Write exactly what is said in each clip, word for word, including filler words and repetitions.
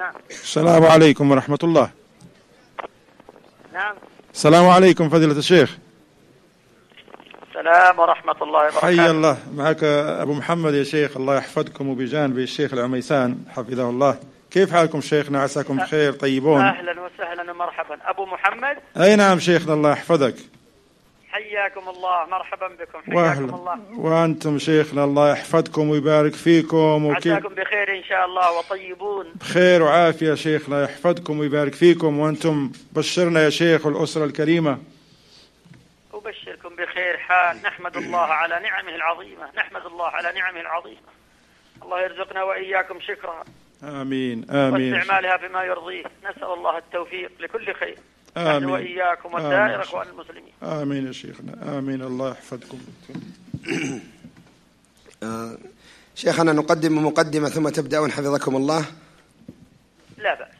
نعم. السلام عليكم ورحمة الله. نعم. السلام عليكم فضيلة الشيخ. السلام ورحمة الله وبركاته. حي الله، معك أبو محمد يا شيخ، الله يحفظكم، وبجانب الشيخ العميسان حفظه الله. كيف حالكم شيخنا؟ عساكم بخير طيبون؟ أهلا وسهلا ومرحبا. أبو محمد. أي نعم شيخنا، الله يحفظك. حياكم الله، مرحبا بكم. حياكم وأهلا. الله. وأنتم شيخنا، الله يحفظكم ويبارك فيكم. وكيف عساكم بخير إن شاء الله وطيبون بخير وعافية شيخنا، يحفظكم ويبارك فيكم. وأنتم بشرنا يا شيخ والأسرة الكريمة. أبشركم بخير حال. نحمد الله على نعمه العظيمة، نحمد الله على نعمه العظيمة. الله يرزقنا وإياكم شكرها. آمين آمين. واستعمالها بما يرضيه. نسأل الله التوفيق لكل خير. آمين. نحن وإياكم وسائر إخوان المسلمين. آمين يا شيخنا، آمين. الله يحفظكم. آه. شيخنا نقدم مقدمة ثم تبدأون حفظكم الله. لا بأس.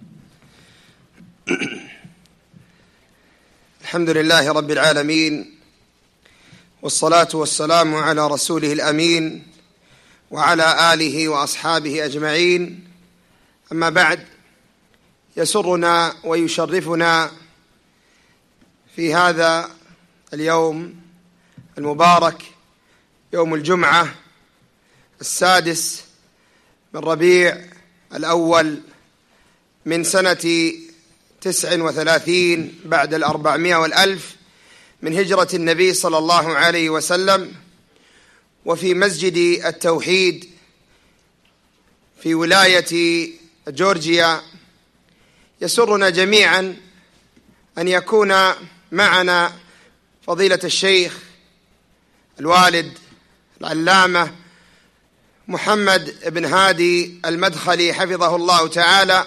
الحمد لله رب العالمين، والصلاة والسلام على رسوله الأمين وعلى آله وأصحابه أجمعين. أما بعد، يسرنا ويشرفنا في هذا اليوم المبارك، يوم الجمعة السادس من ربيع الأول من سنة تسع وثلاثين بعد الأربعمائة والألف من هجرة النبي صلى الله عليه وسلم، وفي مسجد التوحيد في ولاية جورجيا. يسرنا جميعا أن يكون معنا فضيلة الشيخ الوالد العلامة محمد بن هادي المدخلي حفظه الله تعالى،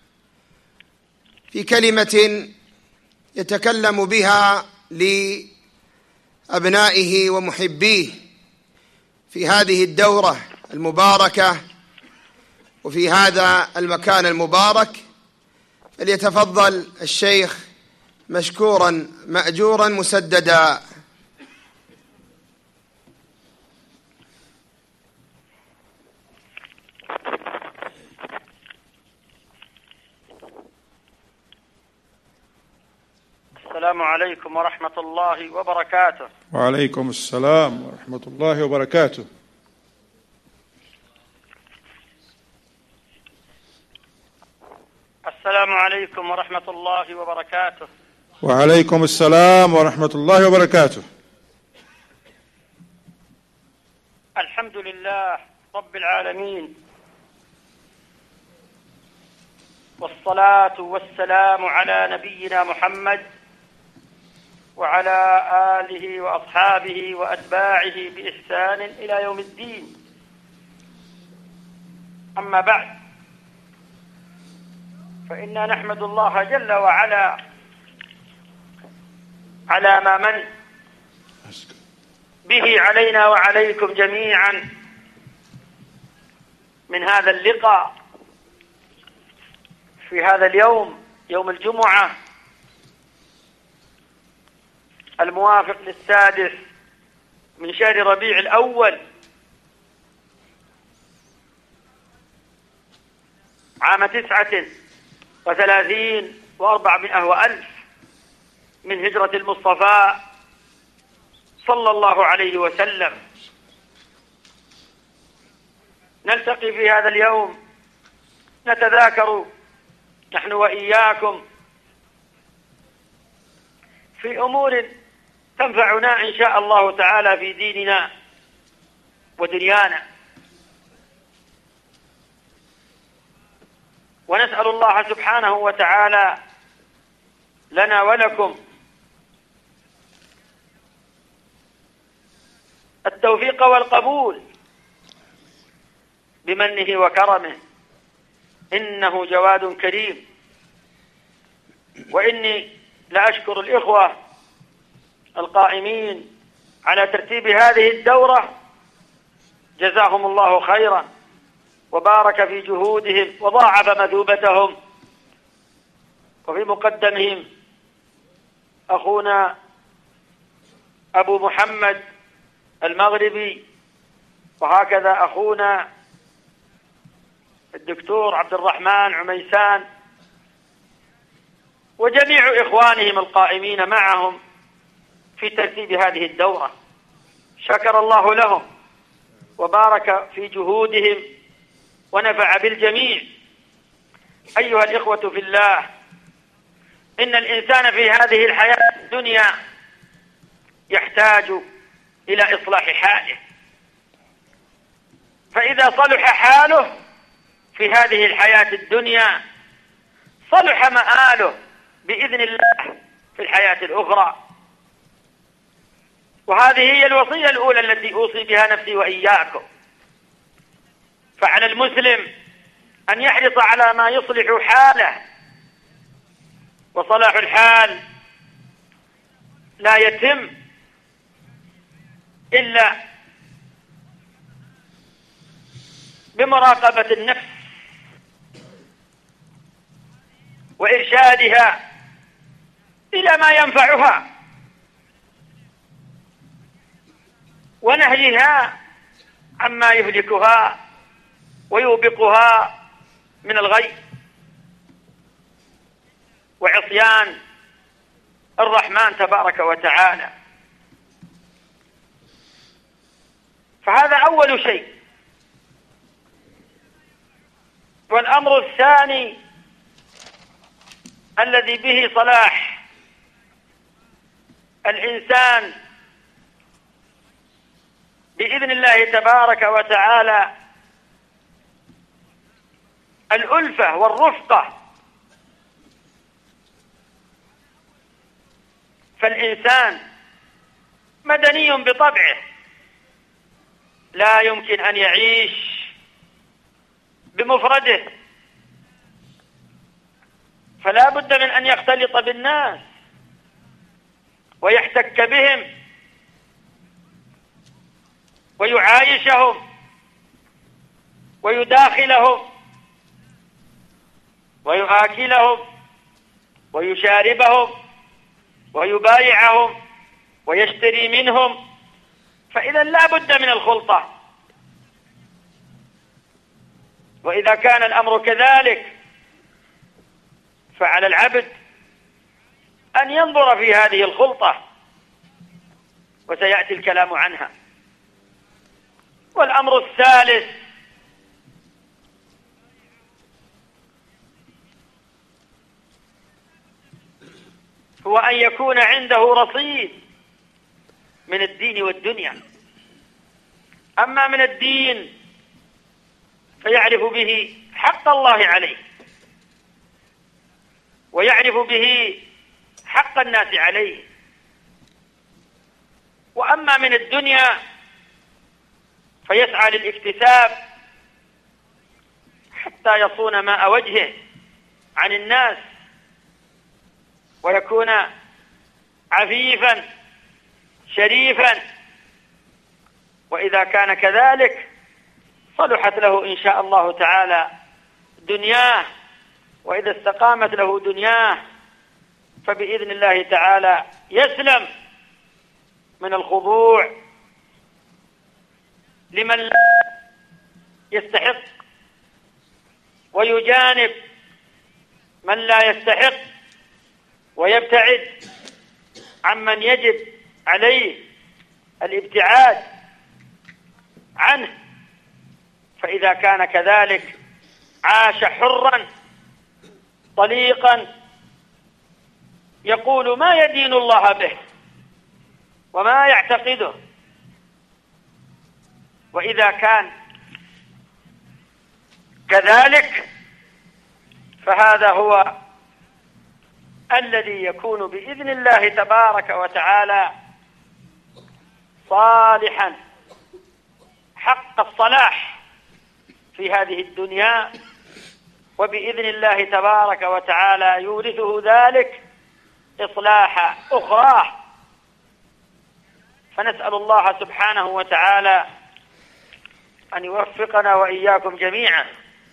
في كلمة يتكلم بها لأبنائه ومحبيه في هذه الدورة المباركة وفي هذا المكان المبارك. فليتفضل الشيخ مشكورا مأجورا مسددا. السلام عليكم ورحمة الله وبركاته. وعليكم السلام ورحمة الله وبركاته. السلام عليكم ورحمة الله وبركاته. وعليكم السلام ورحمة الله وبركاته. الحمد لله رب العالمين، والصلاة والسلام على نبينا محمد وعلى آله وأصحابه وأتباعه بإحسان إلى يوم الدين. أما بعد، فإنا نحمد الله جل وعلا على ما من به علينا وعليكم جميعا من هذا اللقاء في هذا اليوم، يوم الجمعة الموافق للسادس من شهر ربيع الأول عام تسعة وثلاثين وأربعمائة وألف من هجرة المصطفى صلى الله عليه وسلم. نلتقي في هذا اليوم نتذاكر نحن وإياكم في أمور تنفعنا إن شاء الله تعالى في ديننا ودنيانا، ونسأل الله سبحانه وتعالى لنا ولكم التوفيق والقبول بمنه وكرمه، إنه جواد كريم. وإني لأشكر الإخوة القائمين على ترتيب هذه الدورة، جزاهم الله خيرا وبارك في جهودهم وضاعف مثوبتهم. وفي مقدمهم أخونا أبو محمد المغربي، وهكذا أخونا الدكتور عبد الرحمن عميسان وجميع إخوانهم القائمين معهم في ترتيب هذه الدورة، شكر الله لهم وبارك في جهودهم ونفع بالجميع. أيها الإخوة في الله، إن الإنسان في هذه الحياة الدنيا يحتاج إلى إصلاح حاله، فإذا صلح حاله في هذه الحياة الدنيا صلح مآله بإذن الله في الحياة الأخرى. وهذه هي الوصية الأولى التي أوصي بها نفسي وإياكم. فعلى المسلم أن يحرص على ما يصلح حاله، وصلاح الحال لا يتم إلا بمراقبة النفس وإرشادها إلى ما ينفعها ونهيها عما يهلكها ويوبقها من الغي وعصيان الرحمن تبارك وتعالى. فهذا أول شيء. والأمر الثاني الذي به صلاح الإنسان بإذن الله تبارك وتعالى الألفة والرفقة. فالإنسان مدني بطبعه، لا يمكن أن يعيش بمفرده، فلا بد من أن يختلط بالناس ويحتك بهم ويعايشهم ويداخلهم ويؤكلهم ويشاربهم ويبايعهم ويشتري منهم. فإذا لا بد من الخلطة. وإذا كان الأمر كذلك فعلى العبد أن ينظر في هذه الخلطة، وسيأتي الكلام عنها. والأمر الثالث هو أن يكون عنده رصيد من الدين والدنيا. أما من الدين فيعرف به حق الله عليه، ويعرف به حق الناس عليه. وأما من الدنيا فيسعى للاكتساب حتى يصون ماء وجهه عن الناس ويكون عفيفا شريفا. وإذا كان كذلك صلحت له إن شاء الله تعالى دنياه، وإذا استقامت له دنياه فبإذن الله تعالى يسلم من الخضوع لمن لا يستحق، ويجانب من لا يستحق، ويبتعد عمن يجب عليه الابتعاد عنه. فإذا كان كذلك عاش حرا طليقا يقول ما يدين الله به وما يعتقده. وإذا كان كذلك فهذا هو الذي يكون بإذن الله تبارك وتعالى صالحا حق الصلاح في هذه الدنيا، وبإذن الله تبارك وتعالى يورثه ذلك إصلاح أخرى. فنسأل الله سبحانه وتعالى أن يوفقنا وإياكم جميعا.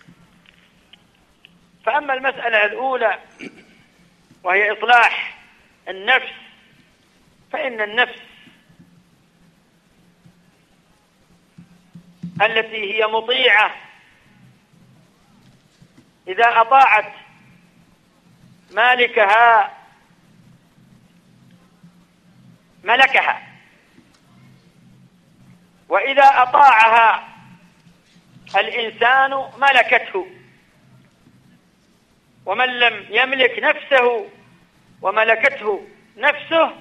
فأما المسألة الأولى وهي إصلاح النفس، فإن النفس التي هي مطيعة إذا أطاعت مالكها ملكها، وإذا أطاعها الإنسان ملكته، ومن لم يملك نفسه وملكته نفسه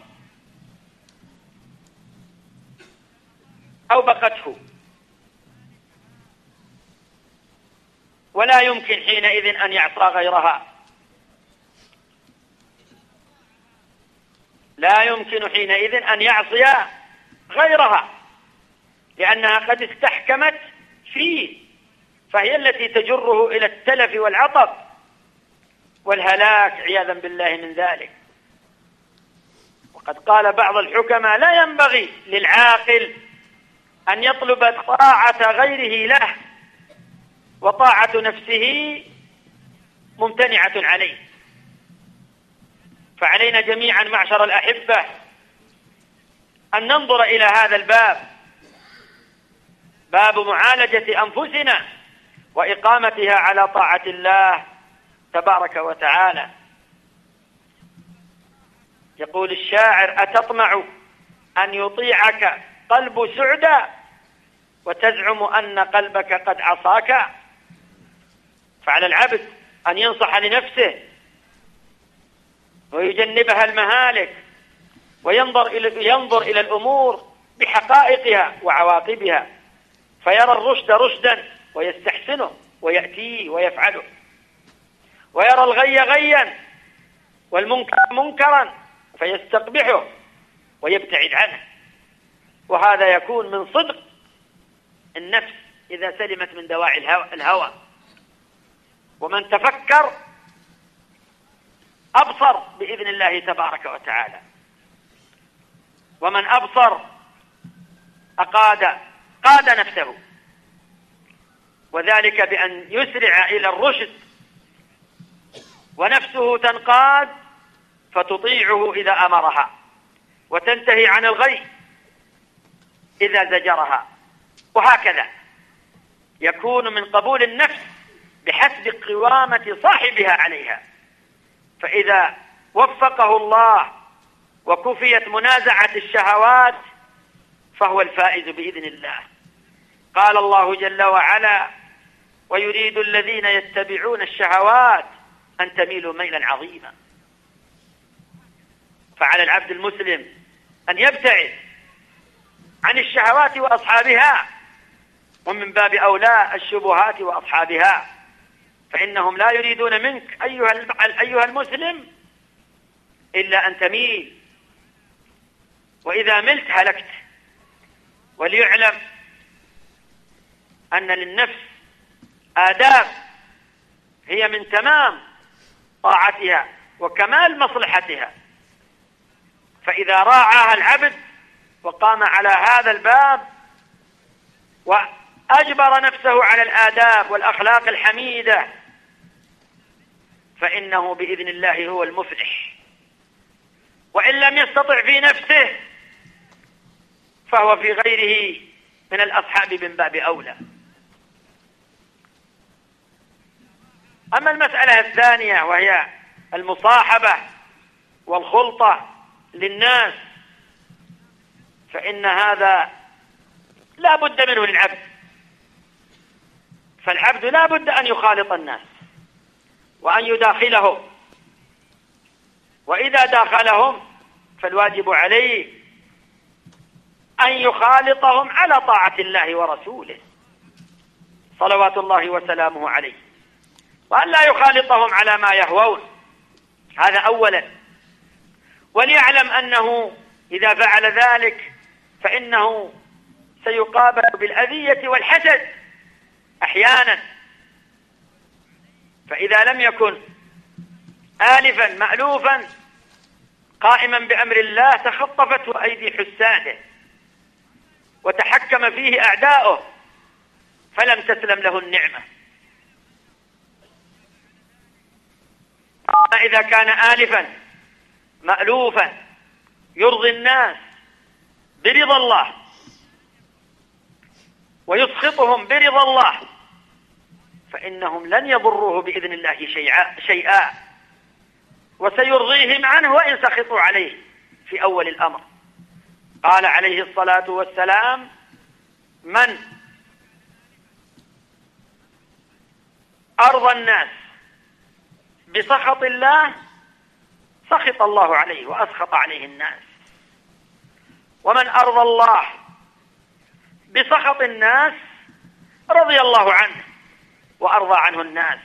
أوبقته، ولا يمكن حينئذ أن يعصى غيرها، لا يمكن حينئذ أن يعصي غيرها، لأنها قد استحكمت فيه، فهي التي تجره إلى التلف والعطب والهلاك عياذا بالله من ذلك. وقد قال بعض الحكماء: لا ينبغي للعاقل أن يطلب طاعة غيره له، وطاعة نفسه ممتنعة عليه. فعلينا جميعا معشر الأحبة أن ننظر إلى هذا الباب، باب معالجة أنفسنا وإقامتها على طاعة الله تبارك وتعالى. يقول الشاعر: أتطمع أن يطيعك قلب سعدا وتزعم أن قلبك قد عصاك؟ فعلى العبد أن ينصح لنفسه ويجنبها المهالك، وينظر إلى ينظر إلى الأمور بحقائقها وعواقبها، فيرى الرشد رشدا ويستحسنه ويأتيه ويفعله، ويرى الغي غيا والمنكر منكرا فيستقبحه ويبتعد عنه. وهذا يكون من صدق النفس إذا سلمت من دواعي الهوى. ومن تفكر أبصر بإذن الله تبارك وتعالى، ومن أبصر أقاد قاد نفسه، وذلك بأن يسرع إلى الرشد، ونفسه تنقاد فتطيعه إذا أمرها، وتنتهي عن الغي إذا زجرها. وهكذا يكون من قبول النفس بحسب قوامة صاحبها عليها، فإذا وفقه الله وكفيت منازعة الشهوات فهو الفائز بإذن الله. قال الله جل وعلا: ويريد الذين يتبعون الشهوات أن تميلوا ميلا عظيما. فعلى العبد المسلم أن يبتعد عن الشهوات وأصحابها، ومن باب أولى الشبهات وأصحابها، فإنهم لا يريدون منك أيها أيها المسلم إلا أن تميل، وإذا ملت هلكت. وليعلم أن للنفس آداب هي من تمام طاعتها وكمال مصلحتها، فإذا راعاها العبد وقام على هذا الباب وأجبر نفسه على الآداب والأخلاق الحميدة فإنه بإذن الله هو المفلح. وإن لم يستطع في نفسه فهو في غيره من الأصحاب من باب أولى. أما المسألة الثانية وهي المصاحبة والخلطة للناس، فإن هذا لا بد منه للعبد، فالعبد لا بد أن يخالط الناس وأن يداخلهم، وإذا داخلهم فالواجب عليه أن يخالطهم على طاعة الله ورسوله صلوات الله وسلامه عليه، وأن لا يخالطهم على ما يهوون، هذا أولا. وليعلم أنه إذا فعل ذلك فإنه سيقابل بالأذية والحسد أحيانا، فإذا لم يكن آلفا مألوفا قائما بأمر الله تخطفته أيدي حساده وتحكم فيه أعداؤه فلم تسلم له النعمة. إذا كان آلفا مألوفا يرضي الناس برضا الله ويسخطهم برضا الله فإنهم لن يضروه بإذن الله شيئا, شيئا وسيرضيهم عنه وإن سخطوا عليه في أول الأمر. قال عليه الصلاة والسلام: من أرضى الناس بسخط الله سخط الله عليه وأسخط عليه الناس، ومن أرضى الله بسخط الناس رضي الله عنه وأرضى عنه الناس.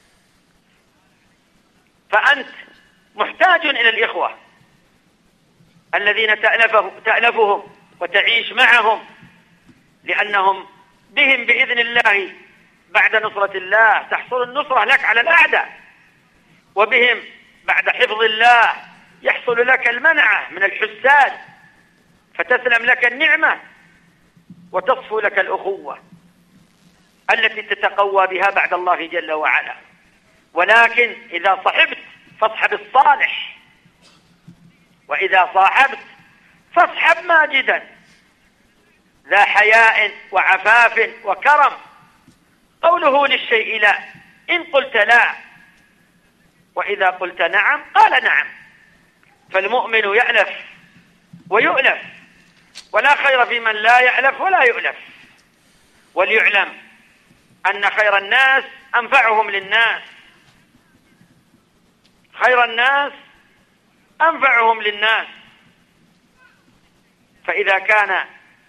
فأنت محتاج إلى الإخوة الذين تألفه تألفهم وتعيش معهم، لأنهم بهم بإذن الله بعد نصرة الله تحصل النصرة لك على الأعداء، وبهم بعد حفظ الله يحصل لك المنعة من الحساد فتسلم لك النعمة وتصفو لك الأخوة التي تتقوى بها بعد الله جل وعلا. ولكن إذا صحبت فاصحب الصالح، وإذا صاحبت فاصحب ماجدا ذا حياء وعفاف وكرم. قوله للشيء لا إن قلت لا، وإذا قلت نعم قال نعم. فالمؤمن يألف ويؤلف، ولا خير في من لا يألف ولا يؤلف. وليعلم أن خير الناس أنفعهم للناس، خير الناس أنفعهم للناس. فإذا كان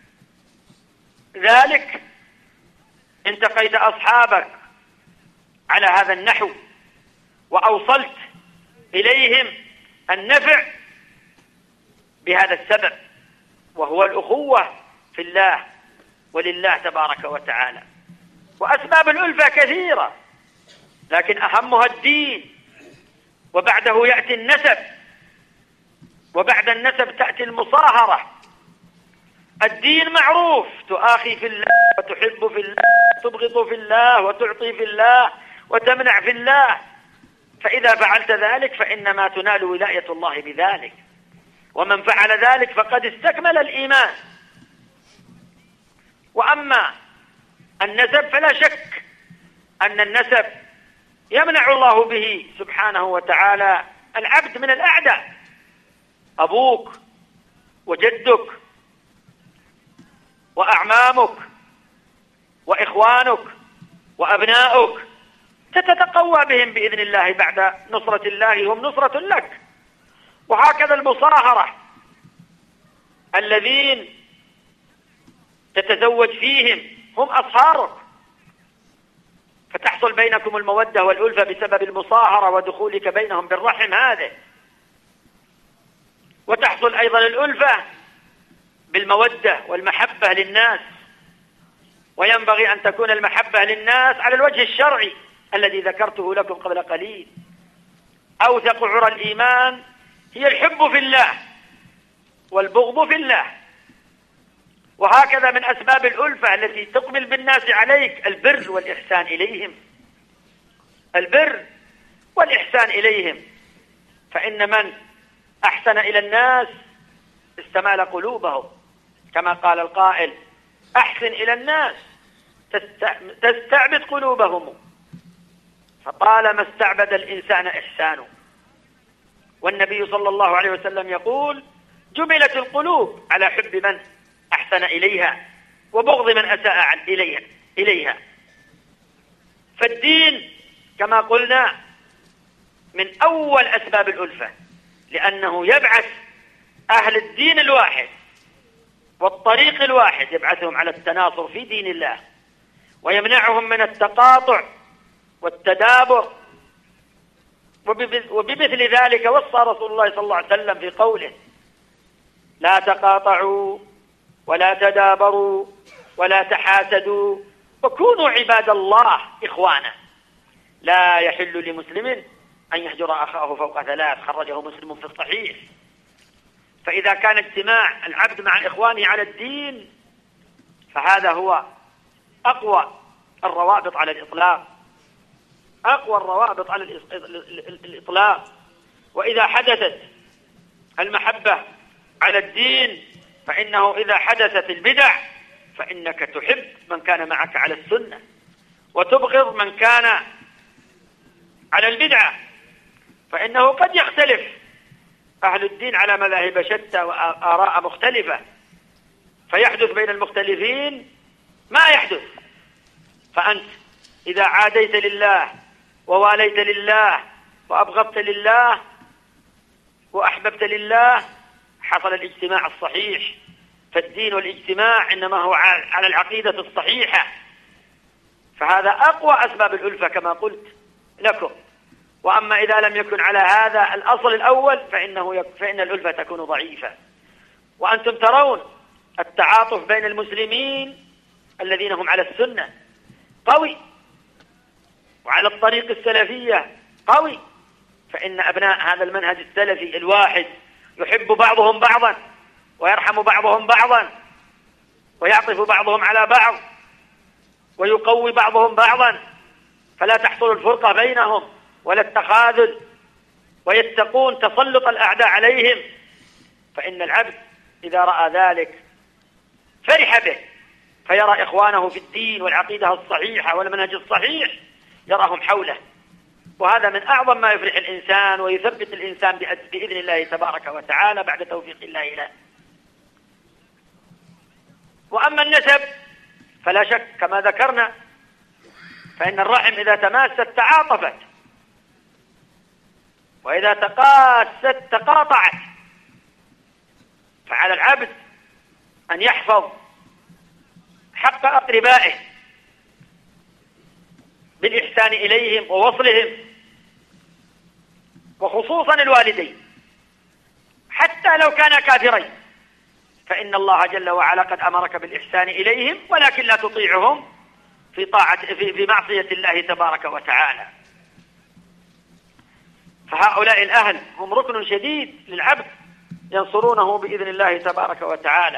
ذلك انتقيت أصحابك على هذا النحو وأوصلت إليهم النفع بهذا السبب، وهو الأخوة في الله ولله تبارك وتعالى. وأسباب الألفة كثيرة، لكن أهمها الدين، وبعده يأتي النسب، وبعد النسب تأتي المصاهرة. الدين معروف، تؤاخي في الله وتحب في الله وتبغض في الله وتعطي في الله وتمنع في الله. فإذا فعلت ذلك فإنما تنال ولاية الله بذلك، ومن فعل ذلك فقد استكمل الإيمان. وأما النسب فلا شك أن النسب يمنع الله به سبحانه وتعالى العبد من الأعداء. أبوك وجدك وأعمامك وإخوانك وأبناؤك تتقوى بهم بإذن الله بعد نصرة الله، هم نصرة لك. وهكذا المصاهرة الذين تتزوج فيهم هم أصهارك، فتحصل بينكم المودة والألفة بسبب المصاهرة ودخولك بينهم بالرحم هذا. وتحصل أيضا الألفة بالمودة والمحبة للناس، وينبغي أن تكون المحبة للناس على الوجه الشرعي الذي ذكرته لكم قبل قليل. أوثق عرى الإيمان هي الحب في الله والبغض في الله. وهكذا من أسباب الألفة التي تقبل بالناس عليك البر والإحسان إليهم، البر والإحسان إليهم. فإن من أحسن إلى الناس استمال قلوبهم، كما قال القائل: أحسن إلى الناس تستعبد قلوبهم، فطالما استعبد الإنسان إحسانه. والنبي صلى الله عليه وسلم يقول: جبلت القلوب على حب من أحسن إليها وبغض من أساء إليها إليها. فالدين كما قلنا من أول أسباب الألفة، لأنه يبعث أهل الدين الواحد والطريق الواحد، يبعثهم على التناصر في دين الله، ويمنعهم من التقاطع والتدابر. وبمثل ذلك وصى رسول الله صلى الله عليه وسلم في قوله: لا تقاطعوا ولا تدابروا ولا تحاسدوا وكونوا عباد الله إخوانا. لا يحل لمسلم أن يهجر أخاه فوق ثلاث، خرجه مسلم في الصحيح. فإذا كان اجتماع العبد مع إخوانه على الدين فهذا هو أقوى الروابط على الإطلاق، أقوى الروابط على الإطلاق. وإذا حدثت المحبة على الدين فإنه إذا حدثت البدع فإنك تحب من كان معك على السنة، وتبغض من كان على البدعة، فإنه قد يختلف أهل الدين على مذاهب شتى وآراء مختلفة، فيحدث بين المختلفين ما يحدث. فأنت إذا عاديت لله وواليت لله وأبغضت لله وأحببت لله حصل الاجتماع الصحيح. فالدين والاجتماع إنما هو على العقيدة الصحيحة، فهذا أقوى أسباب الألفة كما قلت لكم. وأما إذا لم يكن على هذا الأصل الأول فإنه يك... فإن الألفة تكون ضعيفة. وأنتم ترون التعاطف بين المسلمين الذين هم على السنة قوي، وعلى الطريق السلفية قوي، فإن أبناء هذا المنهج السلفي الواحد يحب بعضهم بعضا ويرحم بعضهم بعضا ويعطف بعضهم على بعض ويقوي بعضهم بعضا، فلا تحصل الفرقة بينهم ولا التخاذل، ويتقون تسلط الأعداء عليهم. فإن العبد إذا رأى ذلك فرح به، فيرى إخوانه في الدين والعقيدة الصحيحة والمنهج الصحيح يراهم حوله، وهذا من أعظم ما يفرح الإنسان ويثبت الإنسان بإذن الله تبارك وتعالى بعد توفيق الله له. وأما النسب فلا شك كما ذكرنا، فإن الرحم إذا تماست تعاطفت، وإذا تقاست تقاطعت. فعلى العبد أن يحفظ حق أقربائه بالإحسان إليهم ووصلهم، وخصوصا الوالدين حتى لو كانا كافرين، فإن الله جل وعلا قد أمرك بالإحسان إليهم، ولكن لا تطيعهم في طاعة في, في معصية الله تبارك وتعالى. فهؤلاء الأهل هم ركن شديد للعبد ينصرونه بإذن الله تبارك وتعالى.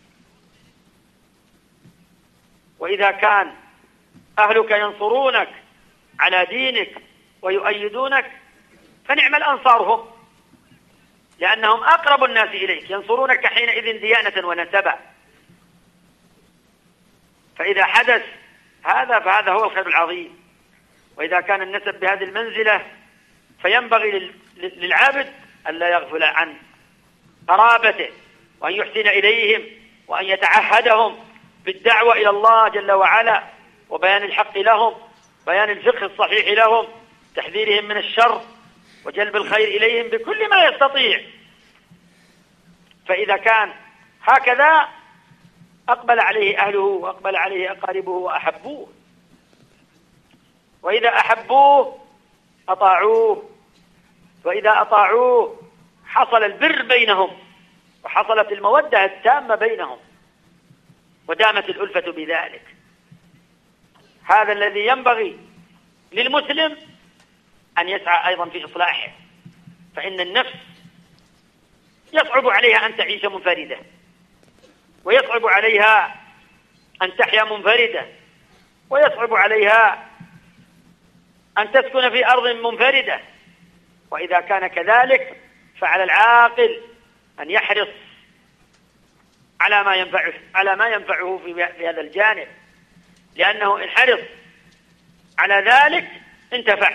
وإذا كان أهلك ينصرونك على دينك ويؤيدونك فنعم الأنصار هم، لأنهم أقرب الناس إليك، ينصرونك حينئذ ديانة ونسبا. فإذا حدث هذا فهذا هو الخير العظيم. وإذا كان النسب بهذه المنزلة فينبغي للعبد أن لا يغفل عن قرابته، وأن يحسن إليهم، وأن يتعهدهم بالدعوة إلى الله جل وعلا، وبيان الحق لهم، بيان الفقه الصحيح لهم، تحذيرهم من الشر، وجلب الخير إليهم بكل ما يستطيع. فإذا كان هكذا أقبل عليه أهله وأقبل عليه أقاربه وأحبوه، وإذا أحبوه أطاعوه، وإذا أطاعوه حصل البر بينهم، وحصلت المودة التامة بينهم، ودامت الألفة بذلك. هذا الذي ينبغي للمسلم أن يسعى أيضا في إصلاحه، فإن النفس يصعب عليها أن تعيش منفردة، ويصعب عليها أن تحيا منفردة، ويصعب عليها أن تسكن في أرض منفردة. وإذا كان كذلك فعلى العاقل أن يحرص على ما ينفعه على ما ينفعه في هذا الجانب، لأنه إن حرص على ذلك انتفع.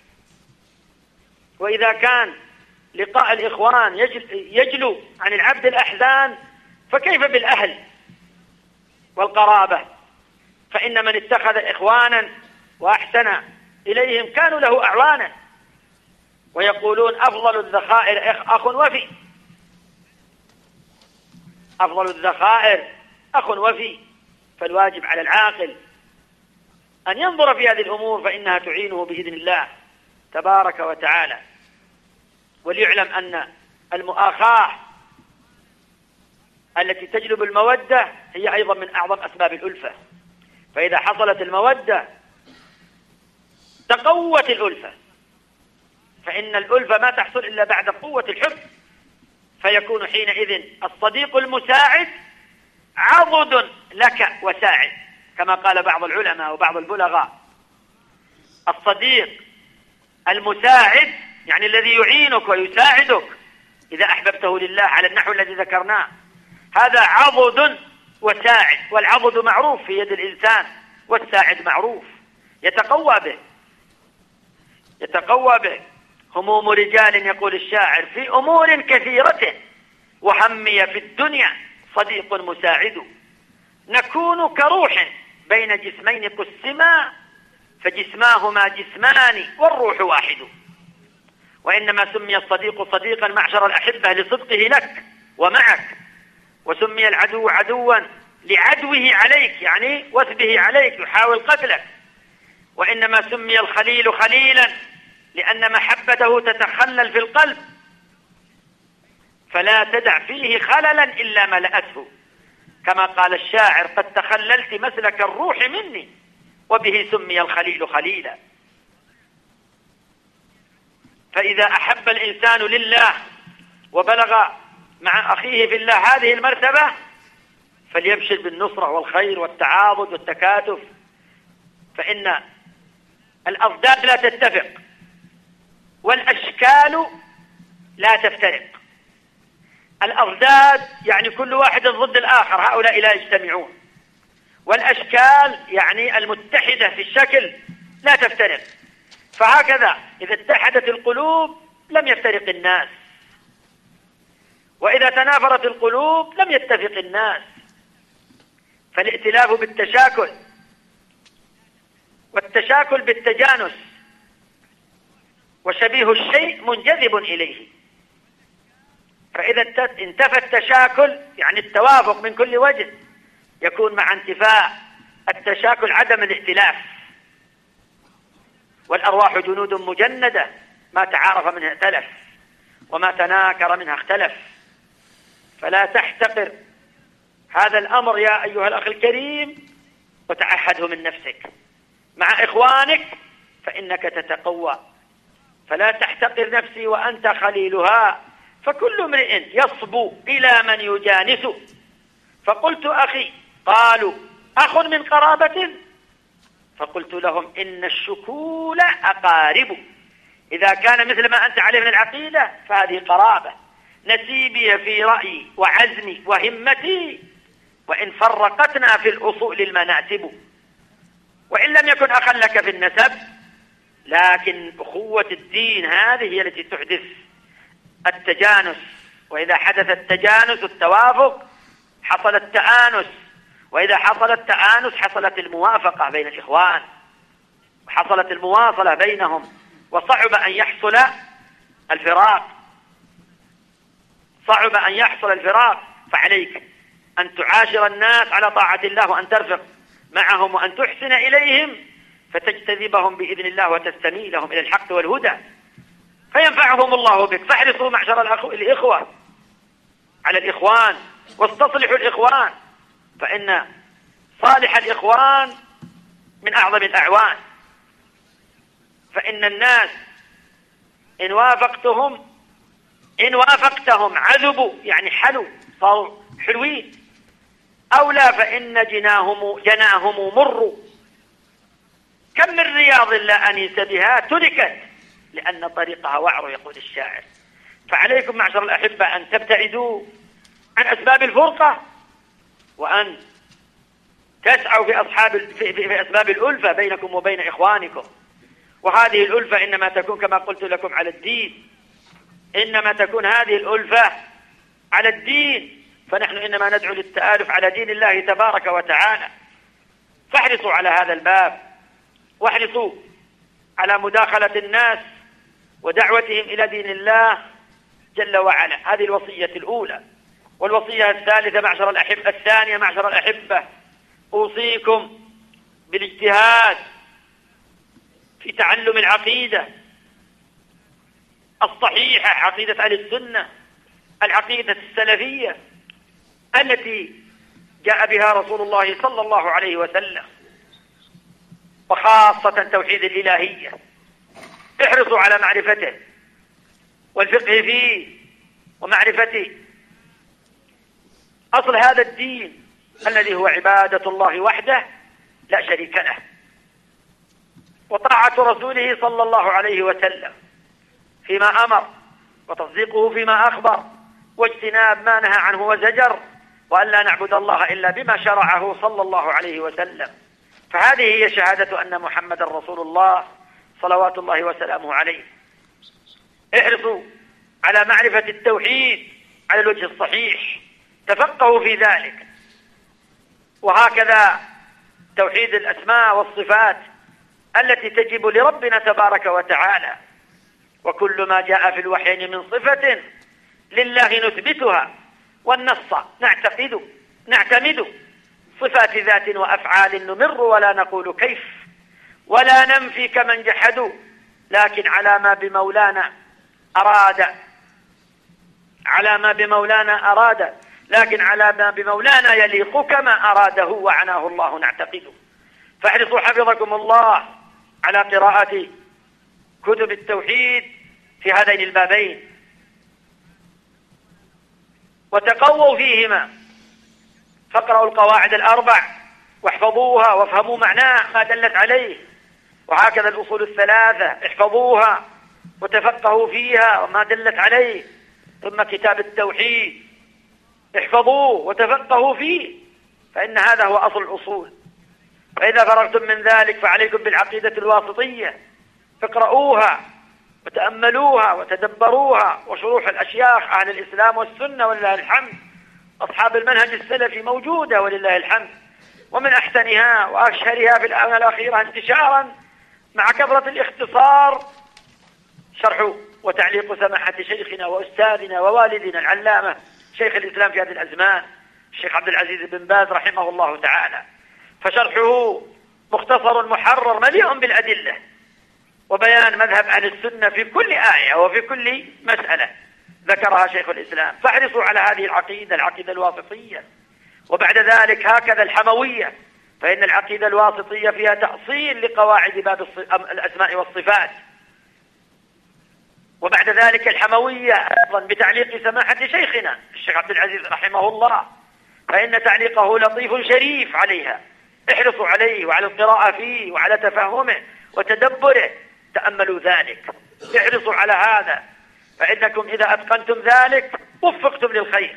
وإذا كان لقاء الإخوان يجلو عن العبد الأحزان فكيف بالأهل والقرابة؟ فإن من اتخذ إخوانا وأحسن إليهم كانوا له أعوانا، ويقولون أفضل الذخائر أخ وفي، أفضل الذخائر أخ وفي. فالواجب على العاقل أن ينظر في هذه الأمور، فإنها تعينه بإذن الله تبارك وتعالى. وليعلم أن المؤاخاة التي تجلب المودة هي أيضا من أعظم أسباب الألفة. فإذا حصلت المودة تقوت الألفة، فإن الألفة ما تحصل إلا بعد قوة الحب، فيكون حينئذ الصديق المساعد عضد لك وساعد، كما قال بعض العلماء وبعض البلغاء. الصديق المساعد يعني الذي يعينك ويساعدك إذا أحببته لله على النحو الذي ذكرناه، هذا عضد وساعد. والعضد معروف في يد الإنسان، والساعد معروف. يتقوى به يتقوى به هموم رجال يقول الشاعر في أمور كثيرة وهمي في الدنيا صديق مساعد. نكون كروح بين جسمين قسما فجسماهما جسمان والروح واحد. وإنما سمي الصديق صديقا معشر الأحبة لصدقه لك ومعك، وسمي العدو عدوا لعدوه عليك يعني وثبه عليك يحاول قتلك. وإنما سمي الخليل خليلا لأن محبته تتخلل في القلب فلا تدع فيه خللا إلا ملأته، كما قال الشاعر قد تخللت مسلك الروح مني وبه سمي الخليل خليلا. فإذا أحب الإنسان لله وبلغ مع أخيه في الله هذه المرتبة فليبشر بالنصرة والخير والتعاضد والتكاتف، فإن الأضداد لا تتفق والأشكال لا تفترق. الأضداد يعني كل واحد ضد الآخر، هؤلاء لا يجتمعون، والأشكال يعني المتحدة في الشكل لا تفترق. فهكذا إذا اتحدت القلوب لم يفترق الناس، وإذا تنافرت القلوب لم يتفق الناس. فالائتلاف بالتشاكل والتشاكل بالتجانس، وشبيه الشيء منجذب إليه. فإذا انتفى التشاكل يعني التوافق من كل وجه يكون مع انتفاء التشاكل عدم الائتلاف. والأرواح جنود مجندة ما تعارف منها ائتلف وما تناكر منها اختلف. فلا تحتقر هذا الأمر يا أيها الأخ الكريم وتعهده من نفسك مع إخوانك فإنك تتقوى. فلا تحتقر نفسي وأنت خليلها، فكل امرئ يصبو إلى من يجانسه. فقلت أخي، قالوا أخ من قرابة؟ فقلت لهم إن الشكول أقارب. إذا كان مثل ما أنت عليه من العقيدة فهذه قرابة. نسيبي في رأيي وعزمي وهمتي وإن فرقتنا في الأصول المناسب. وإن لم يكن أخا لك في النسب لكن أخوة الدين هذه هي التي تحدث التجانس. وإذا حدث التجانس التوافق حصل التآنس، وإذا حصل التآنس حصلت الموافقة بين الإخوان وحصلت المواصلة بينهم، وصعب أن يحصل الفراق صعب أن يحصل الفراق. فعليك أن تعاشر الناس على طاعة الله وأن ترفق معهم وأن تحسن إليهم فتجتذبهم بإذن الله وتستميلهم إلى الحق والهدى فينفعهم الله بك. فاحرصوا معشر الإخوة على الإخوان واستصلحوا الإخوان، فإن صالح الإخوان من أعظم الأعوان. فإن الناس إن وافقتهم إن وافقتهم عذبوا يعني حلوا صاروا حلوين، أو لا فإن جناهم جناهم مروا. كم من رياض لا أنيس بها تركت لأن طريقها وعر يقول الشاعر. فعليكم معشر الأحبة أن تبتعدوا عن أسباب الفرقة وأن تسعوا في, أصحاب في, في أسباب الألفة بينكم وبين إخوانكم. وهذه الألفة إنما تكون كما قلت لكم على الدين، إنما تكون هذه الألفة على الدين. فنحن إنما ندعو للتآلف على دين الله تبارك وتعالى. فاحرصوا على هذا الباب، واحرصوا على مداخلة الناس ودعوتهم إلى دين الله جل وعلا. هذه الوصية الأولى. والوصية الثالثة معشر الأحبة الثانية معشر الأحبة أوصيكم بالاجتهاد في تعلم العقيدة الصحيحة، عقيدة أهل السنة، العقيدة السلفية التي جاء بها رسول الله صلى الله عليه وسلم، وخاصة توحيد الإلهية. احرصوا على معرفته والفقه فيه ومعرفة أصل هذا الدين الذي هو عبادة الله وحده لا شريك له، وطاعة رسوله صلى الله عليه وسلم فيما أمر، وتصديقه فيما أخبر، واجتناب ما نهى عنه وزجر، وأن لا نعبد الله إلا بما شرعه صلى الله عليه وسلم. فهذه هي شهادة أن محمد رسول الله صلوات الله وسلامه عليه. احرصوا على معرفة التوحيد على الوجه الصحيح، تفقهوا في ذلك. وهكذا توحيد الأسماء والصفات التي تجب لربنا تبارك وتعالى، وكل ما جاء في الوحيين من صفة لله نثبتها، والنص نعتقد نعتمد، صفات ذات وأفعال نمر ولا نقول كيف، ولا ننفي كمن جحدوا، لكن على ما بمولانا أراد على ما بمولانا أراد لكن على ما بمولانا يليق كما أراده وعناه الله نعتقده. فاحرصوا حفظكم الله على قراءة كتب التوحيد في هذين البابين، وتقووا فيهما، فاقرأوا القواعد الأربع واحفظوها وافهموا معناه ما دلت عليه، وهكذا الأصول الثلاثة احفظوها وتفقهوا فيها وما دلت عليه، ثم كتاب التوحيد احفظوه وتفقهوا فيه، فإن هذا هو أصل الأصول. فإذا فرغتم من ذلك فعليكم بالعقيدة الواسطية، فاقرؤوها وتأملوها وتدبروها، وشروح الأشياخ أهل الإسلام والسنة ولله الحمد، أصحاب المنهج السلفي موجودة ولله الحمد، ومن أحسنها وأشهرها في الآونة الأخيرة انتشارا مع كثرة الاختصار شرح وتعليق سماحة شيخنا وأستاذنا ووالدنا العلامة شيخ الإسلام في هذه الأزمان الشيخ عبد العزيز بن باز رحمه الله تعالى، فشرحه مختصر محرر مليء بالأدلة وبيان مذهب أهل السنة في كل آية وفي كل مسألة ذكرها شيخ الإسلام. فاحرصوا على هذه العقيدة العقيدة الواسطية، وبعد ذلك هكذا الحموية، فإن العقيدة الواسطية فيها تأصيل لقواعد باب الأسماء والصفات. وبعد ذلك الحموية أيضا بتعليق سماحة شيخنا الشيخ عبد العزيز رحمه الله، فإن تعليقه لطيف شريف عليها، احرصوا عليه وعلى القراءة فيه وعلى تفهمه وتدبره، تأملوا ذلك، احرصوا على هذا، فإنكم إذا أتقنتم ذلك وفقتم للخير.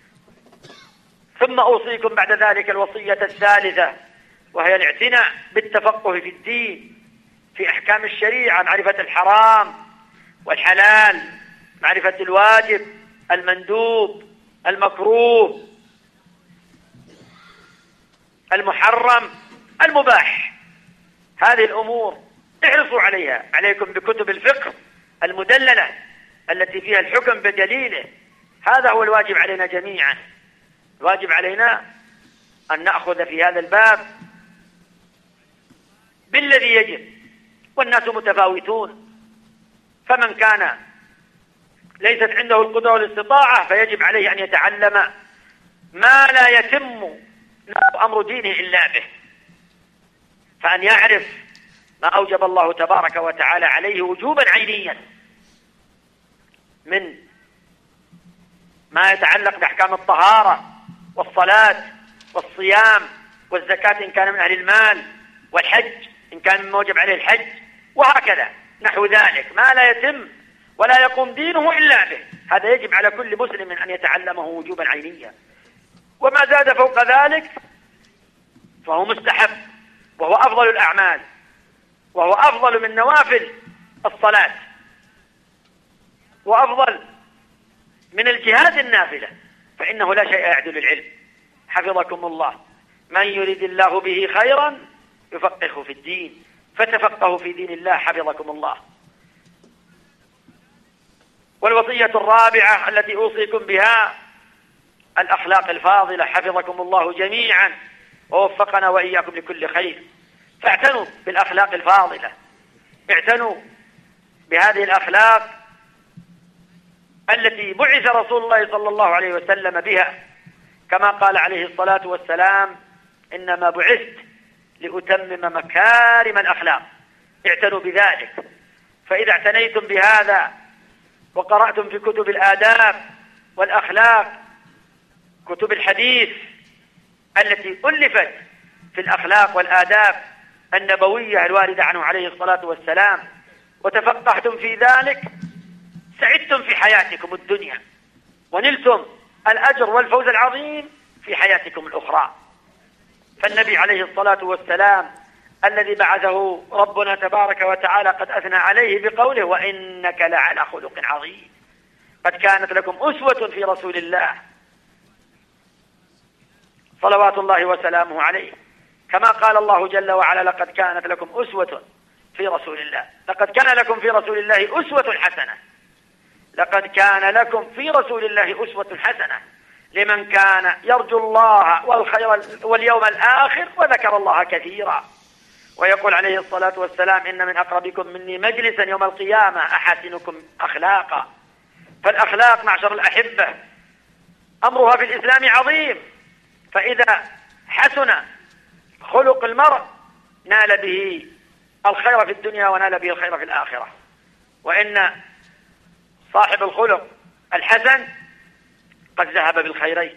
ثم أوصيكم بعد ذلك الوصية الثالثة، وهي الاعتناء بالتفقه في الدين، في أحكام الشريعة، معرفة الحرام والحلال، معرفة الواجب المندوب المكروه المحرم المباح، هذه الأمور احرصوا عليها. عليكم بكتب الفقه المدللة التي فيها الحكم بدليله، هذا هو الواجب علينا جميعا. الواجب علينا أن نأخذ في هذا الباب بالذي يجب، والناس متفاوتون، فمن كان ليست عنده القدرة والاستطاعة فيجب عليه أن يتعلم ما لا يتم أمر دينه إلا به، فأن يعرف ما أوجب الله تبارك وتعالى عليه وجوبا عينيا من ما يتعلق بأحكام الطهارة والصلاة والصيام والزكاة إن كان من أهل المال، والحج إن كان من موجب عليه الحج، وهكذا نحو ذلك ما لا يتم ولا يقوم دينه إلا به، هذا يجب على كل مسلم أن يتعلمه وجوبا عينيا. وما زاد فوق ذلك فهو مستحب، وهو أفضل الأعمال، وهو أفضل من نوافل الصلاة، وأفضل من الجهاد النافلة، فإنه لا شيء يعدل العلم. حفظكم الله. من يريد الله به خيرا يفقهه في الدين، فتفقهوا في دين الله حفظكم الله. والوصية الرابعة التي أوصيكم بها الأخلاق الفاضلة حفظكم الله جميعا ووفقنا وإياكم لكل خير. فاعتنوا بالأخلاق الفاضلة، اعتنوا بهذه الأخلاق التي بعث رسول الله صلى الله عليه وسلم بها، كما قال عليه الصلاة والسلام: إنما بعثت لأتمم مكارم الأخلاق. اعتنوا بذلك، فإذا اعتنيتم بهذا وقرأتم في كتب الآداب والأخلاق، كتب الحديث التي ألفت في الأخلاق والآداب النبوية الواردة عنه عليه الصلاة والسلام، وتفقهتم في ذلك، سعدتم في حياتكم الدنيا ونلتم الأجر والفوز العظيم في حياتكم الأخرى. فالنبي عليه الصلاة والسلام الذي بعثه ربنا تبارك وتعالى قد أثنى عليه بقوله وإنك لعلى خلق عظيم. قد كانت لكم أسوة في رسول الله صلوات الله وسلامه عليه، كما قال الله جل وعلا لقد كانت لكم أسوة في رسول الله. لقد كان لكم في رسول الله أسوة حسنة. لقد كان لكم في رسول الله أسوة حسنة لمن كان يرجو الله والخير واليوم الآخر وذكر الله كثيرا. ويقول عليه الصلاة والسلام إن من أقربكم مني مجلسا يوم القيامة أحسنكم أخلاقا. فالأخلاق معشر الأحبة أمرها في الإسلام عظيم، فإذا حسن خلق المرء نال به الخير في الدنيا ونال به الخير في الآخرة. وإن صاحب الخلق الحسن قد ذهب بالخيرين،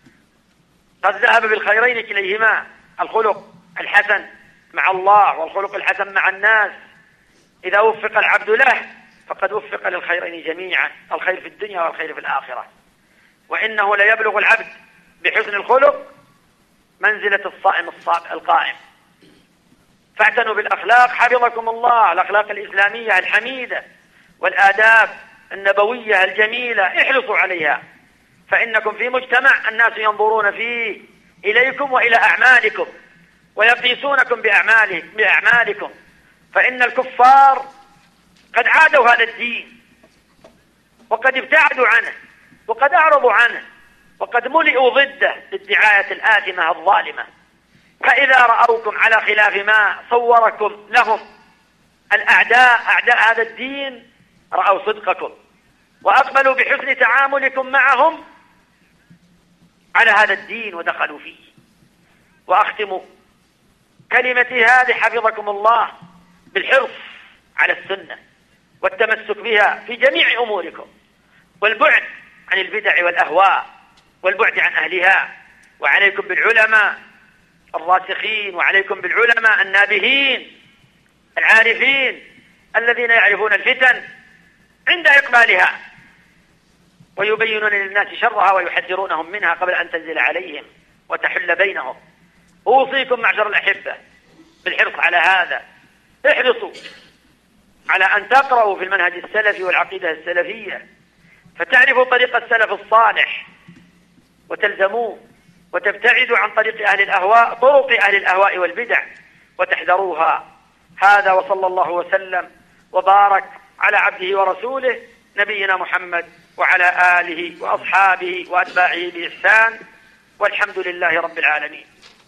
قد ذهب بالخيرين كليهما، الخلق الحسن مع الله والخلق الحسن مع الناس. إذا وفق العبد له فقد وفق للخيرين جميعا، الخير في الدنيا والخير في الآخرة. وإنه ليبلغ العبد بحسن الخلق منزلة الصائم القائم. فاعتنوا بالأخلاق حفظكم الله، الأخلاق الإسلامية الحميدة والآداب النبوية الجميلة احرصوا عليها، فإنكم في مجتمع الناس ينظرون فيه إليكم وإلى أعمالكم ويقيسونكم بأعمالهم بأعمالكم. فإن الكفار قد عادوا هذا الدين وقد ابتعدوا عنه وقد أعرضوا عنه وقد ملئوا ضده بالدعاية الآثمة الظالمة. فإذا رأوكم على خلاف ما صوركم لهم الأعداء أعداء هذا الدين رأوا صدقكم وأقبلوا بحسن تعاملكم معهم على هذا الدين ودخلوا فيه. وأختم كلمتي هذه حفظكم الله بالحرص على السنة والتمسك بها في جميع أموركم، والبعد عن البدع والأهواء والبعد عن أهلها. وعليكم بالعلماء الراسخين، وعليكم بالعلماء النابهين العارفين الذين يعرفون الفتن عند إقبالها ويبينون للناس شرها ويحذرونهم منها قبل أن تنزل عليهم وتحل بينهم. أوصيكم معشر الأحبة بالحرص على هذا. احرصوا على أن تقرأوا في المنهج السلفي والعقيدة السلفية فتعرفوا طريق السلف الصالح وتلزموه، وتبتعدوا عن طريق أهل الأهواء طرق أهل الأهواء والبدع وتحذروها. هذا وصلى الله وسلم وبارك على عبده ورسوله نبينا محمد وعلى آله وأصحابه وأتباعه بإحسان، والحمد لله رب العالمين.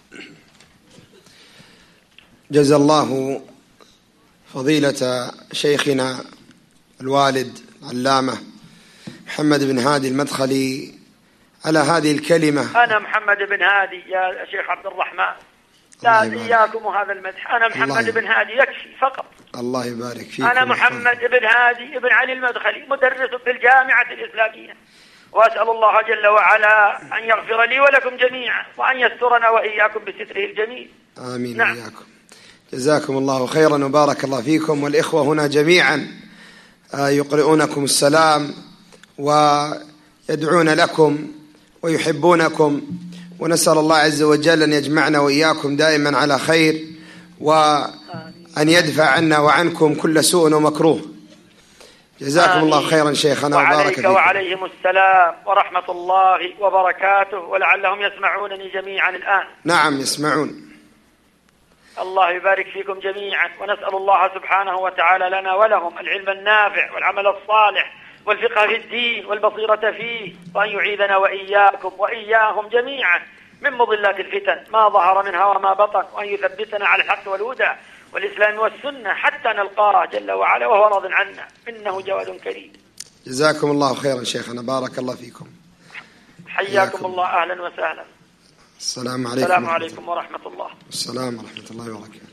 جزا الله فضيلة شيخنا الوالد العلامة محمد بن هادي المدخلي على هذه الكلمة. أنا محمد بن هادي يا شيخ عبد الرحمن، لا إياكم وهذا المدح. أنا محمد بن هادي يكفي فقط. الله يبارك فيكم. أنا محمد بن هادي بن علي المدخلي مدرس في الجامعة الإسلامية، وأسأل الله جل وعلا أن يغفر لي ولكم جميعا وأن يسترنا وإياكم بستره الجميل. آمين. نعم. وإياكم. جزاكم الله خيرا وبارك الله فيكم. والإخوة هنا جميعا يقرؤونكم السلام ويدعون لكم ويحبونكم، ونسأل الله عز وجل أن يجمعنا وإياكم دائما على خير، وأن يدفع عنا وعنكم كل سوء ومكروه. جزاكم آمين. الله خيرا شيخنا وبارك فيكم. وعليهم السلام ورحمة الله وبركاته، ولعلهم يسمعونني جميعا الآن. نعم يسمعون. الله يبارك فيكم جميعا، ونسأل الله سبحانه وتعالى لنا ولهم العلم النافع والعمل الصالح والفقه في الدين والبصيرة فيه، وأن يعيذنا وإياكم وإياهم جميعا من مضلات الفتن ما ظهر منها وما بطن، وأن يثبتنا على الحق والهدى والإسلام والسنة حتى نلقاه جل وعلا وهو راض عنا، إنه جواد كريم. جزاكم الله خيرا شيخنا، بارك الله فيكم. حياكم الله، أهلا وسهلا. السلام عليكم. السلام عليكم ورحمة الله. السلام ورحمة الله وبركاته.